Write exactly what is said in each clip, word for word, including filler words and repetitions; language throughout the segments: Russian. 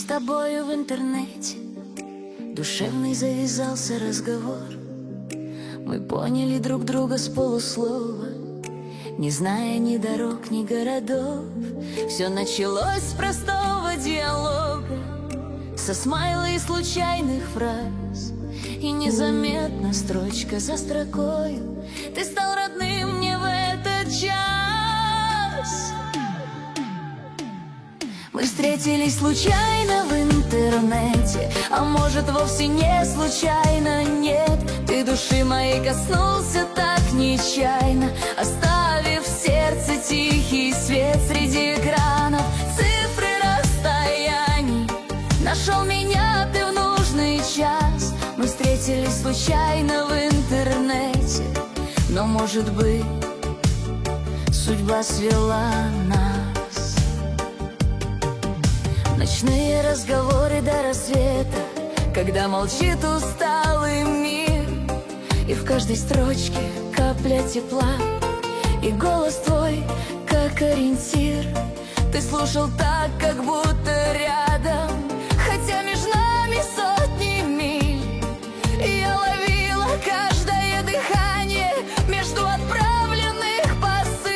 тобою в интернете душевный завязался разговор. Мы поняли друг друга с полуслова, не зная ни дорог, ни городов. Все началось с простого диалога, со смайла и случайных фраз. И незаметно, строчка за строкой, ты стал родным мне в этот час. Мы встретились случайно в интернете, а может вовсе не случайно, нет. Ты души моей коснулся так нечаянно, оставив в сердце тихий свет среди экранов. Цифры расстояний, нашел меня ты в нужный час. Мы встретились случайно в интернете, но, может быть, судьба свела нас. Ночные разговоры до рассвета, когда молчит усталый мир, и в каждой строчке капля тепла, и голос твой как ориентир. Ты слушал так, как будто рядом, хотя между нами сотни миль. И я ловила каждое дыхание между отправленных посыл.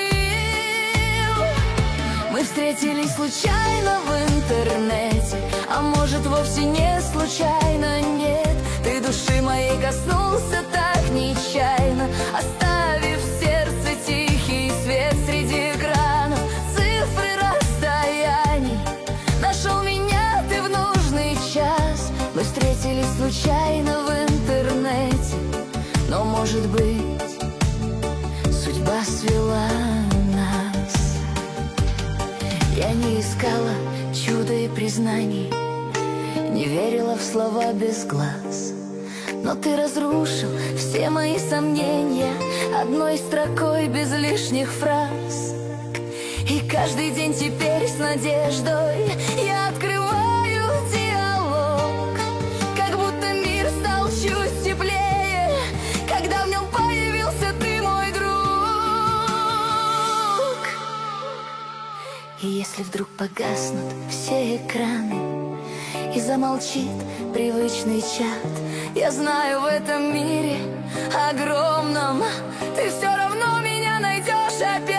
Мы встретились случайно в интернете, а может вовсе не случайно, нет. Ты души моей коснулся так нечаянно, оставив в сердце тихий свет среди экранов. Цифры расстояний, нашел меня ты в нужный час. Мы встретились случайно в интернете, но, может быть, судьба свела нас. Я не искала чуда и признаний, не верила в слова без глаз, но ты разрушил все мои сомнения одной строкой без лишних фраз. И каждый день теперь с надеждой я открываю диалог, как будто мир стал чуть теплее, когда в нем появился ты, мой друг. И если вдруг погаснут все экраны и замолчит привычный чат, я знаю, в этом мире огромном ты все равно меня найдешь опять.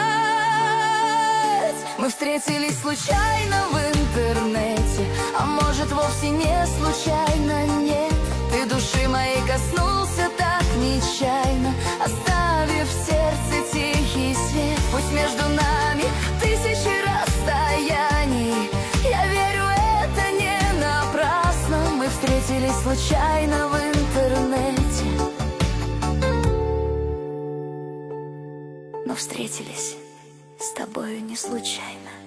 Мы встретились случайно в интернете, а может вовсе не случайно, нет. Ты души моей коснулся так нечаянно, оставив в сердце тихий свет. Пусть между нами тысячи расстояний, я верю, это не напрасно. Мы встретились случайно в интернете, но встретились с тобою не случайно.